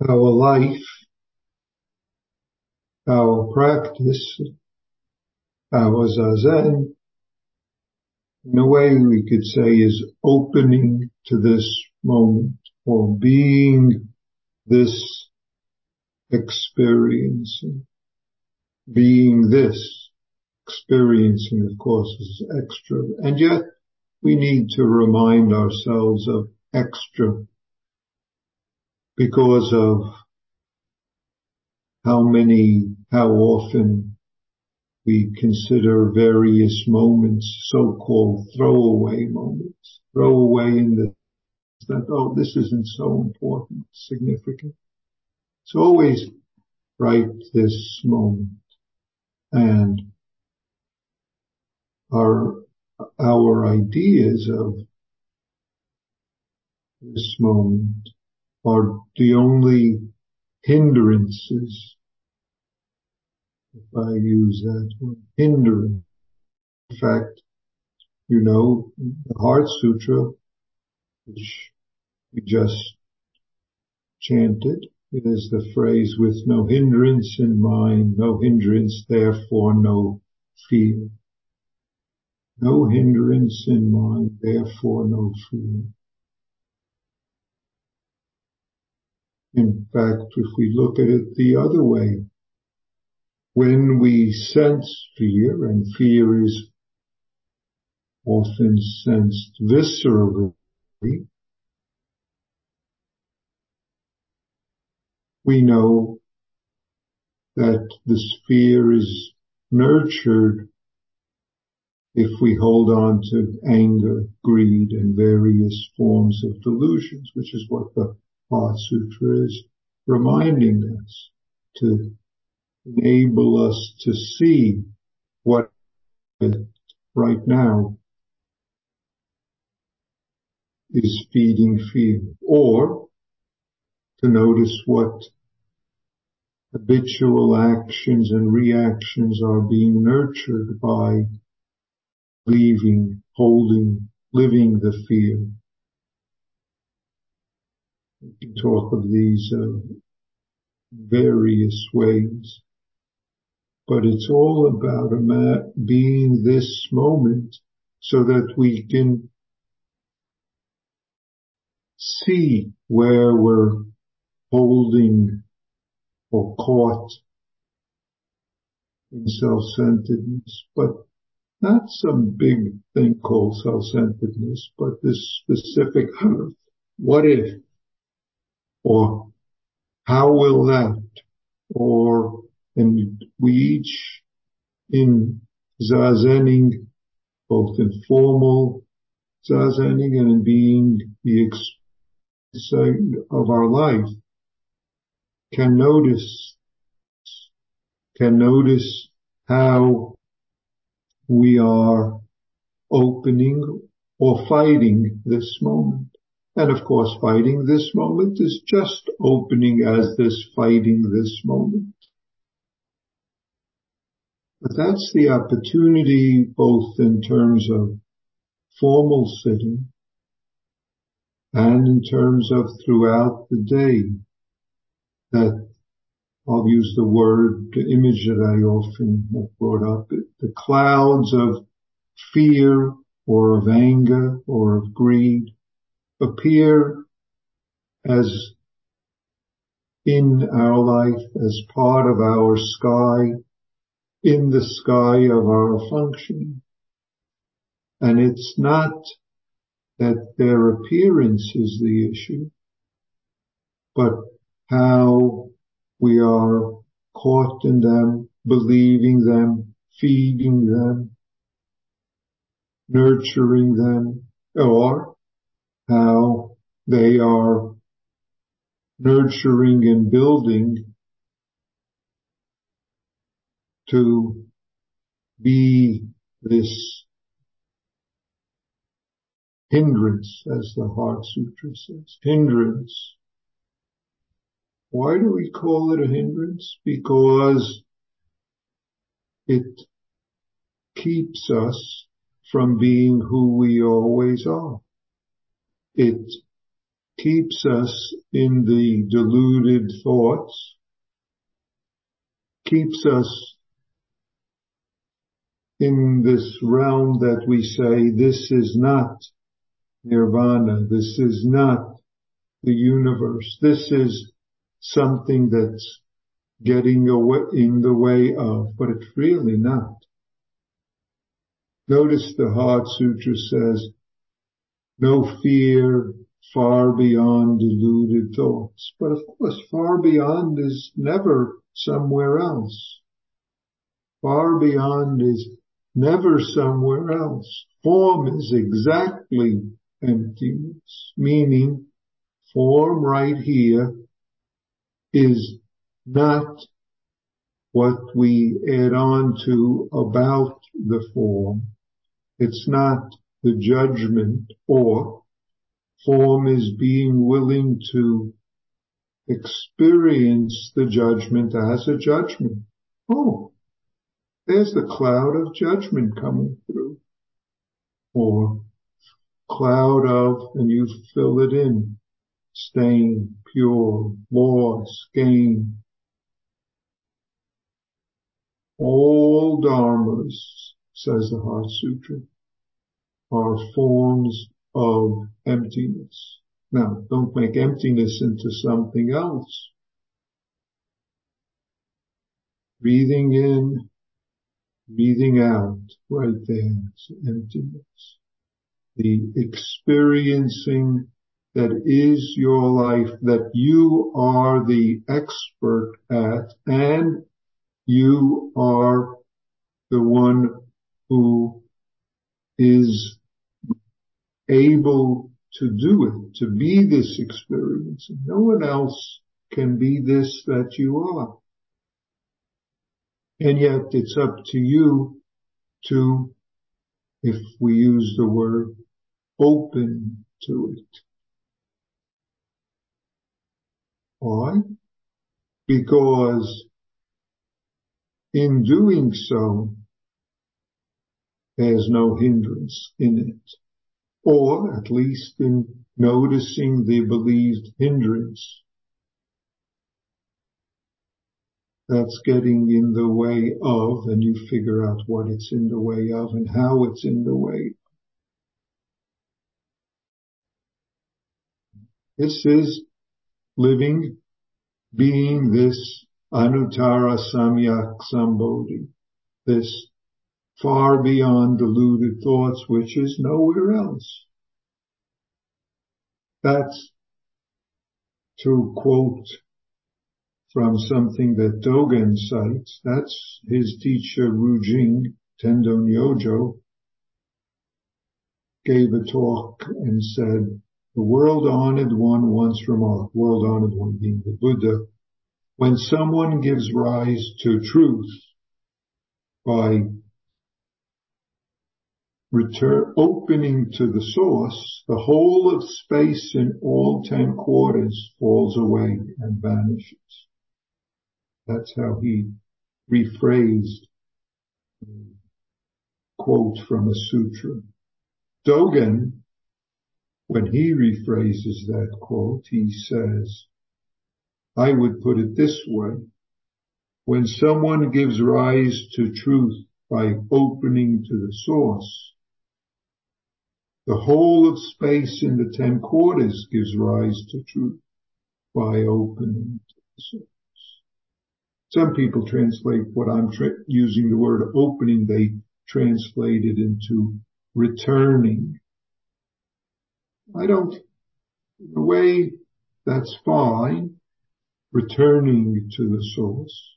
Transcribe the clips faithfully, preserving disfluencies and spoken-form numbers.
our life, our practice, our zazen, in a way we could say, is opening to this moment, or being this experiencing. Being this, experiencing, of course, is extra. And yet we need to remind ourselves of extra because of how many, how often we consider various moments so-called throwaway moments. Throwaway in the that, oh, this isn't so important, significant. It's always right this moment. And our, our ideas of this moment are the only hindrances, if I use that word, hindrance. In fact, you know, the Heart Sutra, which we just chanted, it is the phrase, with no hindrance in mind, no hindrance, therefore no fear. No hindrance in mind, therefore no fear. In fact, if we look at it the other way, when we sense fear, and fear is often sensed viscerally, we know that this fear is nurtured if we hold on to anger, greed, and various forms of delusions, which is what the Heart Sutra is reminding us, to enable us to see what right now is feeding fear, or to notice what habitual actions and reactions are being nurtured by leaving, holding, living the fear. We can talk of these uh, various ways, but it's all about a ma- being this moment so that we can see where we're holding or caught in self-centeredness, but not some big thing called self-centeredness, but this specific what if, or how will that, or, and we each in zazening, both in formal zazening and in being the experience of our life, can notice, can notice how we are opening or fighting this moment. And of course, fighting this moment is just opening as this fighting this moment. But that's the opportunity, both in terms of formal sitting and in terms of throughout the day, that I'll use the word, the image that I often have brought up, the clouds of fear or of anger or of greed appear as in our life, as part of our sky, in the sky of our functioning. And it's not that their appearance is the issue, but how we are caught in them, believing them, feeding them, nurturing them, or how they are nurturing and building to be this hindrance, as the Heart Sutra says. Hindrance. Why do we call it a hindrance? Because it keeps us from being who we always are. It keeps us in the deluded thoughts, keeps us in this realm that we say, this is not nirvana, this is not the universe, this is something that's getting away, in the way of, but it's really not. Notice the Heart Sutra says, no fear, far beyond deluded thoughts. But of course, far beyond is never somewhere else. Far beyond is never somewhere else. Form is exactly emptiness, meaning form right here is not what we add on to about the form. It's not the judgment, or form is being willing to experience the judgment as a judgment. Oh, there's the cloud of judgment coming through. Or cloud of, and you fill it in, stain, pure, loss, gain. All dharmas, says the Heart Sutra, are forms of emptiness. Now, don't make emptiness into something else. Breathing in, breathing out, right there, it's emptiness. The experiencing that is your life, that you are the expert at, and you are the one who is able to do it, to be this experience. No one else can be this that you are. And yet it's up to you to, if we use the word, open to it. Why? Because in doing so, there's no hindrance in it. Or at least in noticing the believed hindrance that's getting in the way of, and you figure out what it's in the way of and how it's in the way. This is living, being this Anuttara Samyak Sambodhi, this far beyond deluded thoughts, which is nowhere else. That's, to quote from something that Dogen cites, that's his teacher Rujing Tendo Nyojo gave a talk and said, the world honored one once remarked, world honored one being the Buddha, when someone gives rise to truth by return, opening to the source, the whole of space in all ten quarters falls away and vanishes. That's how he rephrased the quote from a sutra. Dogen, when he rephrases that quote, he says, I would put it this way. When someone gives rise to truth by opening to the source, the whole of space in the ten quarters gives rise to truth by opening to the source. Some people translate what I'm tra- using the word opening, they translate it into returning. I don't, in a way, that's fine, returning to the source.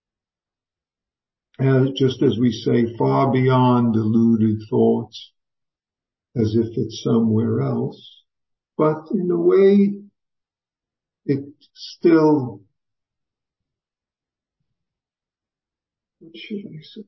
As, just as we say, far beyond deluded thoughts, as if it's somewhere else. But in a way, it still, what should I say?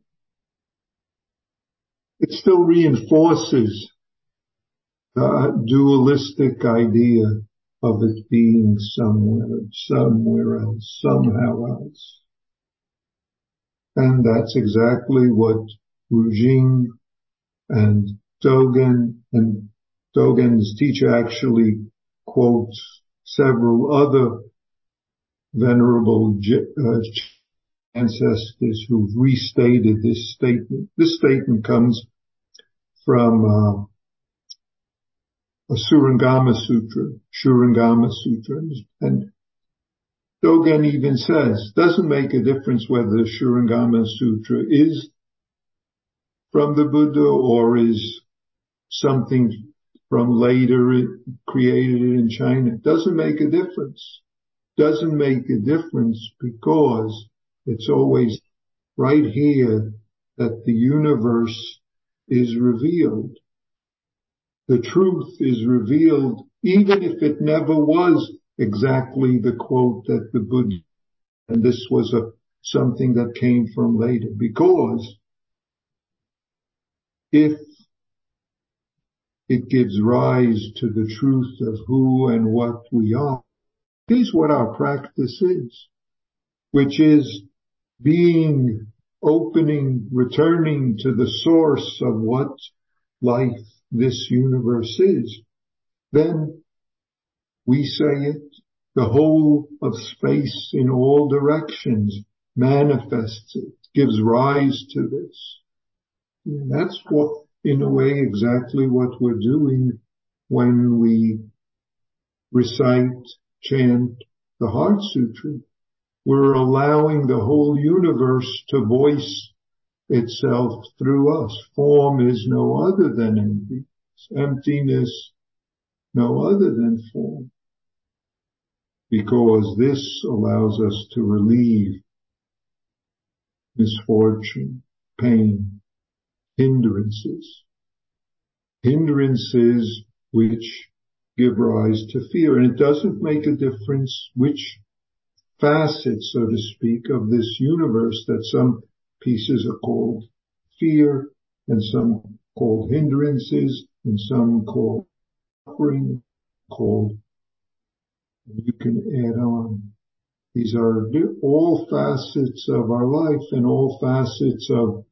It still reinforces the dualistic idea of it being somewhere, somewhere else, somehow else. And that's exactly what Rujing and Dogen, and Dogen's teacher actually quotes several other venerable uh, ancestors who've restated this statement. This statement comes from uh, a Surangama Sutra, Shurangama Sutra, and Dogen even says, doesn't make a difference whether the Shurangama Sutra is from the Buddha or is something from later created in China. Doesn't make a difference. Doesn't make a difference because it's always right here that the universe is revealed. The truth is revealed even if it never was exactly the quote that the Buddha, and this was a something that came from later, because if it gives rise to the truth of who and what we are, here's what our practice is, which is being, opening, returning to the source of what life, this universe is. Then we say it, the whole of space in all directions manifests it, gives rise to this. And that's what, in a way, exactly what we're doing when we recite, chant the Heart Sutra. We're allowing the whole universe to voice itself through us. Form is no other than emptiness. Emptiness, no other than form. Because this allows us to relieve misfortune, pain, hindrances. Hindrances which give rise to fear. And it doesn't make a difference which facets, so to speak, of this universe, that some pieces are called fear and some called hindrances and some called suffering, called, you can add on. These are all facets of our life and all facets of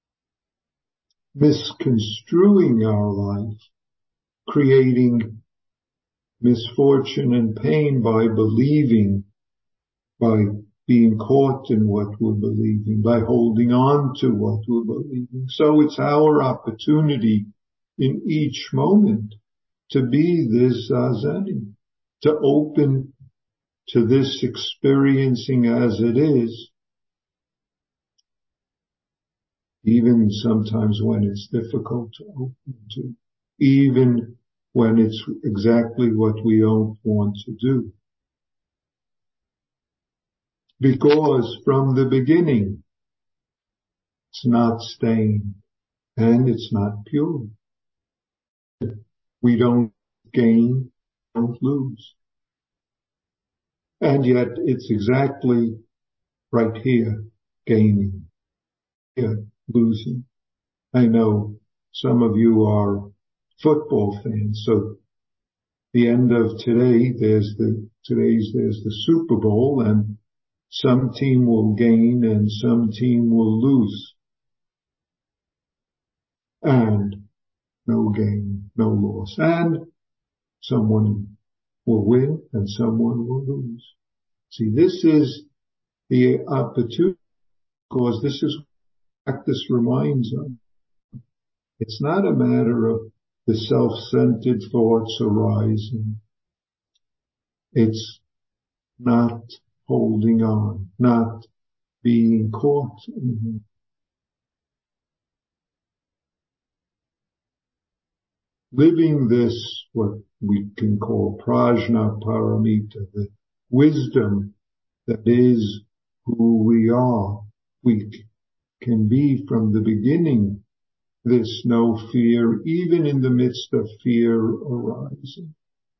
misconstruing our life, creating misfortune and pain by believing, by being caught in what we're believing, by holding on to what we're believing. So it's our opportunity in each moment to be this zazen, to open to this experiencing as it is, even sometimes when it's difficult to open to, even when it's exactly what we don't want to do. Because from the beginning, it's not stained and it's not pure. We don't gain, don't lose. And yet it's exactly right here, gaining, here, losing. I know some of you are football fans, so the end of today, there's the, today's, there's the Super Bowl, and some team will gain and some team will lose. And no gain, no loss. And someone will win and someone will lose. See, this is the opportunity, because this is what practice reminds us. It's not a matter of the self-centered thoughts arising. It's not holding on, not being caught in it. Living this, what we can call prajna paramita, the wisdom that is who we are. We can be from the beginning this no fear, even in the midst of fear arising.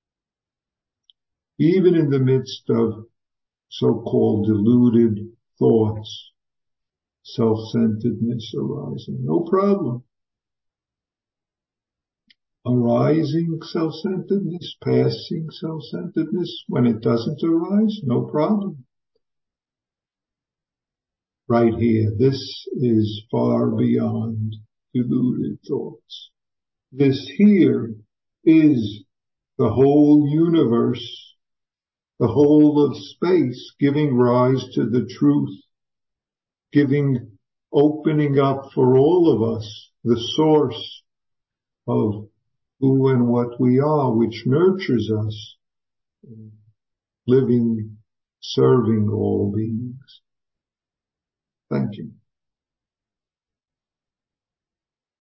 Even in the midst of so-called deluded thoughts, self-centeredness arising. No problem. Arising self-centeredness, passing self-centeredness, when it doesn't arise, no problem. Right here, this is far beyond deluded thoughts. This here is the whole universe, the whole of space, giving rise to the truth, giving, opening up for all of us the source of who and what we are, which nurtures us, living, serving all beings. Thank you.